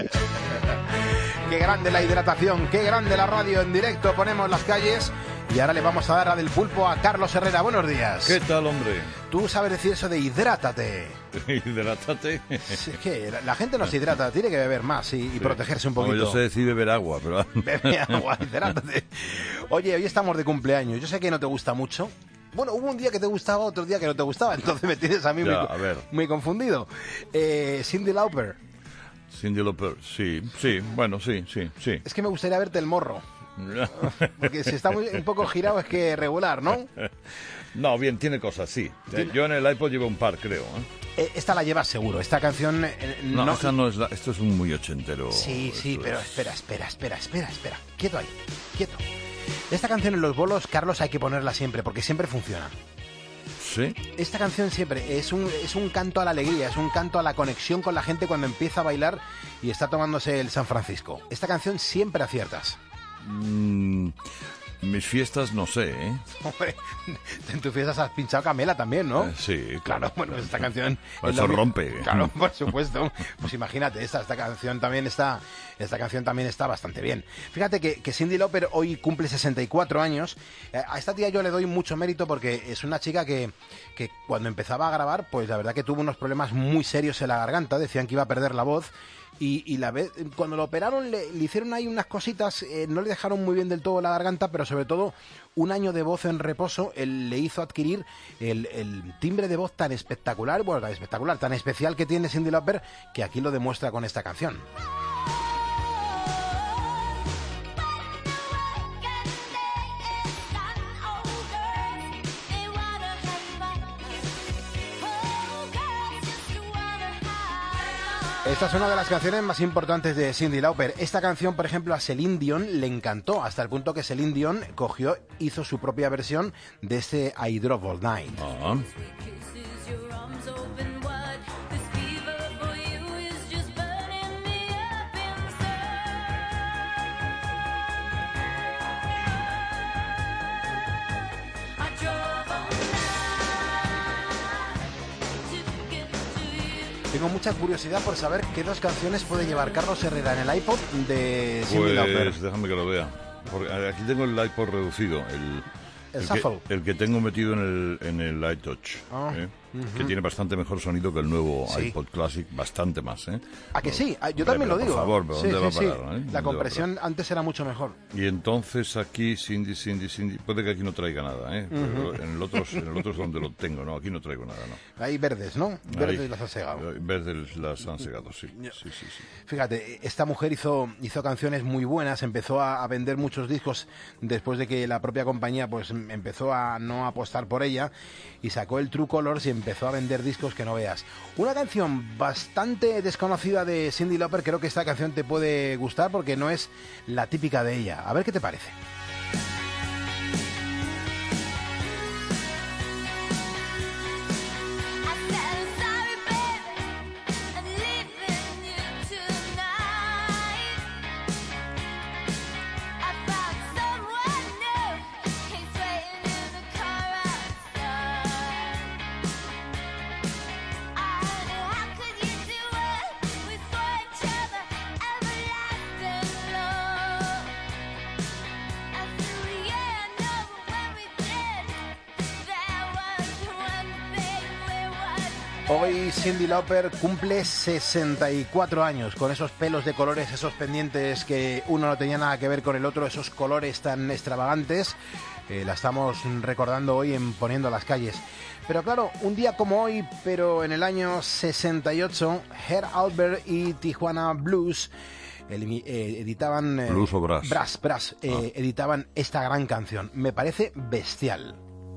Qué grande la hidratación, qué grande la radio en directo. Ponemos las calles y ahora le vamos a dar a del pulpo a Carlos Herrera. Buenos días. ¿Qué tal, hombre? Tú sabes decir eso de hidrátate. Hidrátate. Es que la gente no se hidrata, tiene que beber más y protegerse un poquito. No, yo sé decir beber agua, pero... Bebe agua, hidrátate. Oye, hoy estamos de cumpleaños. Yo sé que no te gusta mucho. Bueno, hubo un día que te gustaba, otro día que no te gustaba, entonces me tienes a mí muy confundido. Cyndi Lauper. Cyndi Lauper, sí, bueno, sí. Es que me gustaría verte el morro. Porque si está un poco girado es que regular, ¿no? No, bien, tiene cosas, sí. Yo en el iPod llevo un par, creo. Esta la llevas seguro, esta canción... No, esta no es esto es un muy ochentero. Sí, pero espera. Quieto ahí, quieto. Esta canción en los bolos, Carlos, hay que ponerla siempre, porque siempre funciona. ¿Sí? Esta canción siempre es un canto a la alegría, es un canto a la conexión con la gente cuando empieza a bailar y está tomándose el San Francisco. Esta canción siempre aciertas. Mis fiestas no sé, ¿eh? Hombre, en tus fiestas has pinchado Camela también, ¿no? Sí, claro. Bueno, esta canción... Eso rompe. Claro, por supuesto. Pues imagínate, esta canción también está bastante bien. Fíjate que Cyndi Lauper hoy cumple 64 años. A esta tía yo le doy mucho mérito porque es una chica que cuando empezaba a grabar, pues la verdad que tuvo unos problemas muy serios en la garganta. Decían que iba a perder la voz. Y cuando lo operaron le hicieron ahí unas cositas, no le dejaron muy bien del todo la garganta, pero sobre todo un año de voz en reposo le hizo adquirir el timbre de voz tan espectacular, tan especial que tiene Cyndi Lauper, que aquí lo demuestra con esta canción. Esta es una de las canciones más importantes de Cyndi Lauper. Esta canción, por ejemplo, a Celine Dion le encantó, hasta el punto que Celine Dion hizo su propia versión de este I Drove All Night. Tengo mucha curiosidad por saber qué dos canciones puede llevar Carlos Herrera en el iPod de Cyndi Lauper. Pues déjame que lo vea. Porque aquí tengo el iPod reducido, el que tengo metido en el iTouch, que tiene bastante mejor sonido que el nuevo iPod Classic, bastante más. ¿A que sí? Yo también lo digo. Por favor, ¿pero dónde va a parar? La compresión antes era mucho mejor. Y entonces aquí Cyndi, puede que aquí no traiga nada, pero en el otro es donde lo tengo, ¿no? Aquí no traigo nada, ¿no? Hay verdes, ¿no? Verdes las han segado. Verdes las han segado, sí. Fíjate, esta mujer hizo canciones muy buenas, empezó a vender muchos discos después de que la propia compañía pues empezó a no apostar por ella y sacó el True Colors y empezó a vender discos que no veas. Una canción bastante desconocida de Cyndi Lauper, creo que esta canción te puede gustar porque no es la típica de ella. A ver qué te parece. Hoy Cyndi Lauper cumple 64 años, con esos pelos de colores, esos pendientes que uno no tenía nada que ver con el otro, esos colores tan extravagantes. La estamos recordando hoy en Poniendo las Calles. Pero claro, un día como hoy, pero en el año 68, Herb Alpert y Tijuana Blues editaban... Blues o Brass. Brass. Editaban esta gran canción. Me parece bestial.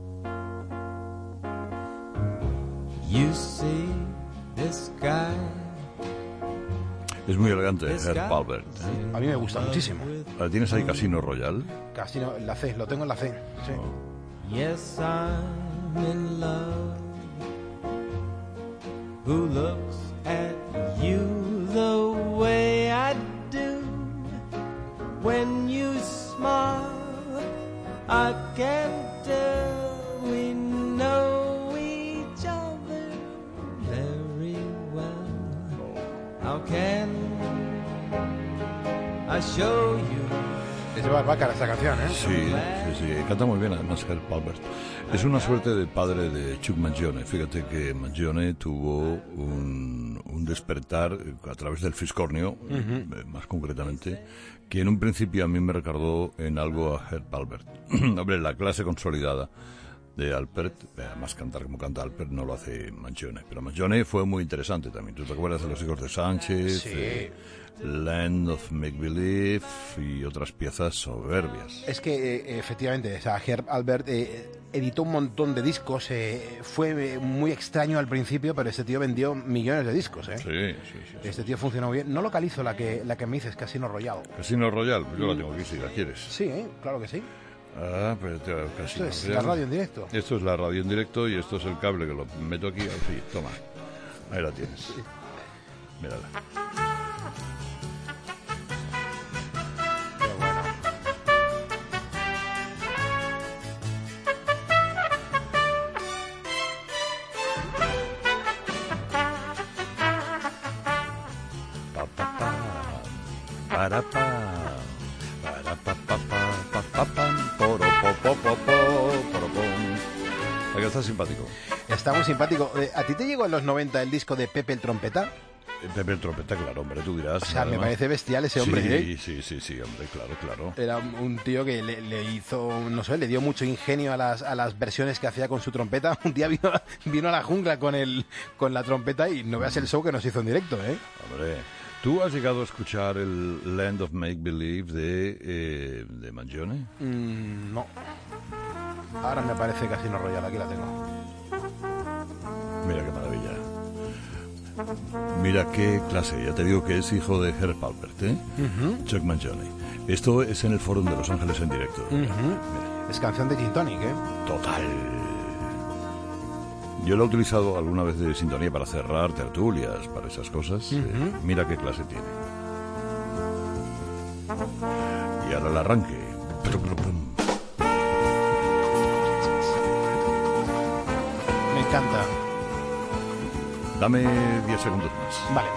You see the sky. Es muy elegante, Herb Alpert. A mí me gusta muchísimo. ¿Tienes ahí Casino Royale? Casino, la C, lo tengo en la C. Sí. Yes, I'm in love. Who looks at you the way I do? When you smile, I can tell we know each other very well. How can I show you. Es lleva vaca esta canción, ¿eh? Sí, canta muy bien además Herb Alpert. Es una suerte de padre de Chuck Mangione. Fíjate que Mangione tuvo un despertar a través del fiscornio, más concretamente, que en un principio a mí me recordó en algo a Herb Alpert. Hombre, la clase consolidada de Alpert, además cantar como canta Alpert no lo hace Mangione, pero Mangione fue muy interesante también. ¿Tú te acuerdas de Los hijos de Sánchez? Sí. Land of Make Believe y otras piezas soberbias. Es que efectivamente, o sea, Herb Alpert editó un montón de discos, fue muy extraño al principio, pero este tío vendió millones de discos, ¿eh? Sí. Este tío funcionó muy bien. No localizo la que me dices, Casino Royale. Casino Royale, yo la tengo aquí si la quieres. Sí, claro que sí. Ah, pero Casino Esto es Royale. la radio en directo. Esto es la radio en directo y esto es el cable que lo meto aquí. Así, toma. Ahí la tienes. Mírala. Aquí está simpático. Está muy simpático. ¿A ti te llegó en los 90 el disco de Pepe el Trompeta? Pepe el Trompeta, claro, hombre, tú dirás. O sea, además. me parece bestial ese hombre, ¿eh? Sí, hombre, claro. Era un tío que le hizo, no sé, le dio mucho ingenio a las versiones que hacía con su trompeta. Un día vino a la jungla con la trompeta y no veas el show que nos hizo en directo, ¿eh? Hombre, ¿tú has llegado a escuchar el Land of Make Believe de Mangione? No. Ahora me aparece Casino Royale, aquí la tengo. Mira qué maravilla. Mira qué clase, ya te digo que es hijo de Herb Alpert, ¿eh? Chuck Mangione. Esto es en el Fórum de Los Ángeles en directo. Mira. Es canción de Gin Tonic, ¿eh? Total. Yo lo he utilizado alguna vez de sintonía para cerrar tertulias, para esas cosas. Mira qué clase tiene. Y ahora el arranque. Me encanta. Dame 10 segundos más. Vale.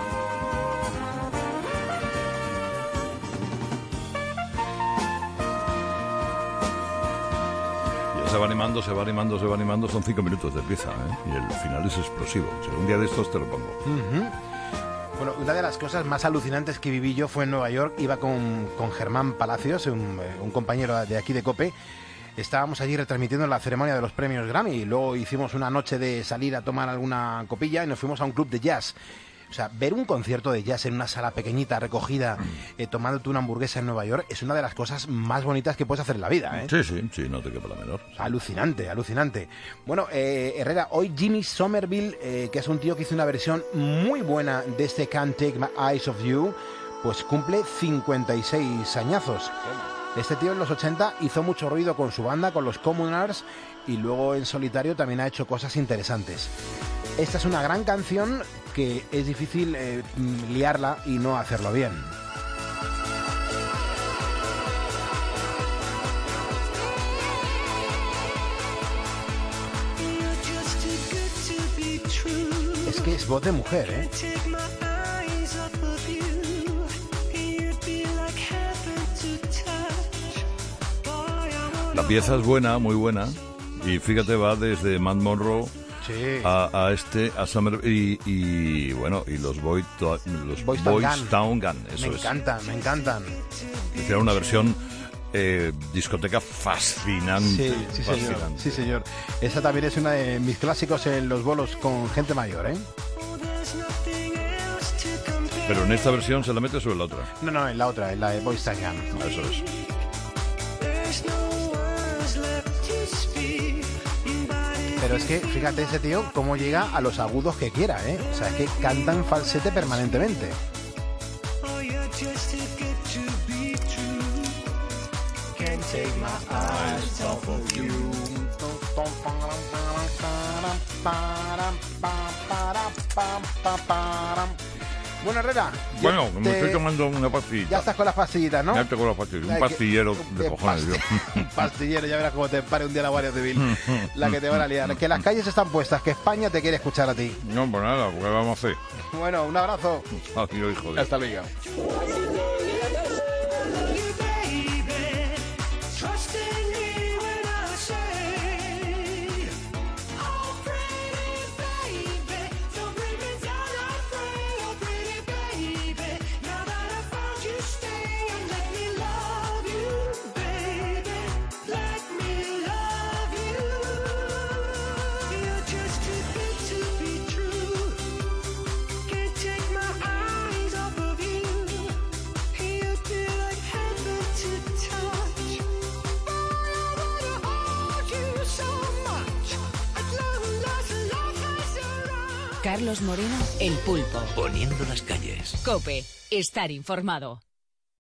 Ya se va animando, son 5 minutos de pieza, ¿eh? Y el final es explosivo. O sea, un día de estos te lo pongo. Bueno, una de las cosas más alucinantes que viví yo fue en Nueva York. Iba con Germán Palacios, un compañero de aquí de COPE. Estábamos allí retransmitiendo la ceremonia de los premios Grammy y luego hicimos una noche de salir a tomar alguna copilla y nos fuimos a un club de jazz. O sea, ver un concierto de jazz en una sala pequeñita, recogida, tomándote una hamburguesa en Nueva York, es una de las cosas más bonitas que puedes hacer en la vida, ¿eh? Sí, no te quepa la menor. Sí. Alucinante. Bueno, Herrera, hoy Jimmy Somerville, que es un tío que hizo una versión muy buena de este Can't Take My Eyes Off You, pues cumple 56 añazos. Este tío en los 80 hizo mucho ruido con su banda, con los Communards, y luego en solitario también ha hecho cosas interesantes. Esta es una gran canción que es difícil liarla y no hacerlo bien. Es que es voz de mujer, ¿eh? La pieza es buena, muy buena. Y fíjate, va desde Matt Monro a Summer y bueno, y los Boys Town Gun. Eso me encantan. Era una versión discoteca fascinante. Sí, señor. Esa también es una de mis clásicos en los bolos con gente mayor, ¿eh? Pero en esta versión se la mete sobre la otra. No, en la otra, en la de Boys Town Gun. Eso es. Pero es que, fíjate ese tío cómo llega a los agudos que quiera, ¿eh? O sea, es que canta en falsete permanentemente. Can't take my eyes off of you. Bueno, Herrera. Bueno, me estoy tomando una pastillita. Ya estás con las pastillitas, ¿no? Ya estoy con las pastillitas. Un pastillero de cojones, yo. Un pastillero, ya verás cómo te pare un día la Guardia Civil. La que te van a liar. Que las calles están puestas, que España te quiere escuchar a ti. No, pues nada, ¿qué vamos a hacer? Bueno, un abrazo. Adiós, hijo de... Hasta luego. Carlos Moreno, El Pulpo. Poniendo las calles. COPE. Estar informado.